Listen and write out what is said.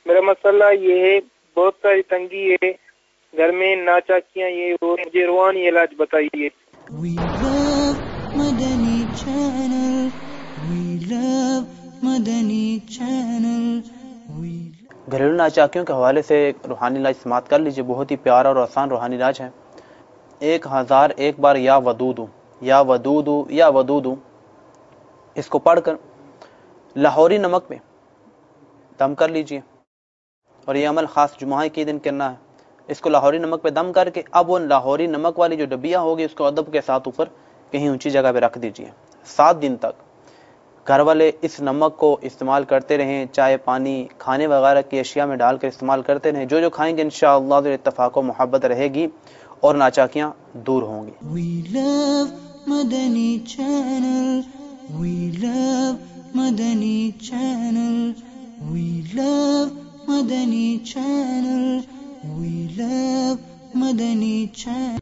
میرا مسئلہ یہ ہے، بہت ساری تنگی ہے گھر میں، ناچاکیاں یہ ہو رہی ہیں، مجھے روحانی علاج بتائیے۔ We love Madani Channel. We love Madani Channel. We گھریلو ناچاکیوں کے حوالے سے ایک روحانی علاج سماعت کر لیجئے، بہت ہی پیارا اور آسان روحانی علاج ہے۔ 1001 بار یا ودودو یا ودودو یا ودودو اس کو پڑھ کر لاہوری نمک میں دم کر لیجئے، اور یہ عمل خاص جمعہ کے دن کرنا ہے۔ اس کو لاہوری نمک پہ دم کر کے اب وہ لاہوری نمک والی جو ڈبیا ہوگی اس کو ادب کے ساتھ اوپر کہیں اونچی جگہ پہ رکھ دیجئے۔ 7 دن تک گھر والے اس نمک کو استعمال کرتے رہیں، چائے پانی کھانے وغیرہ کی اشیاء میں ڈال کر استعمال کرتے رہیں، جو کھائیں گے انشاءاللہ اتفاق و محبت رہے گی اور ناچاکیاں دور ہوں گی۔ We love Madani Channel. We love Madani Channel. We love Madani Channel. We love Madani Channel.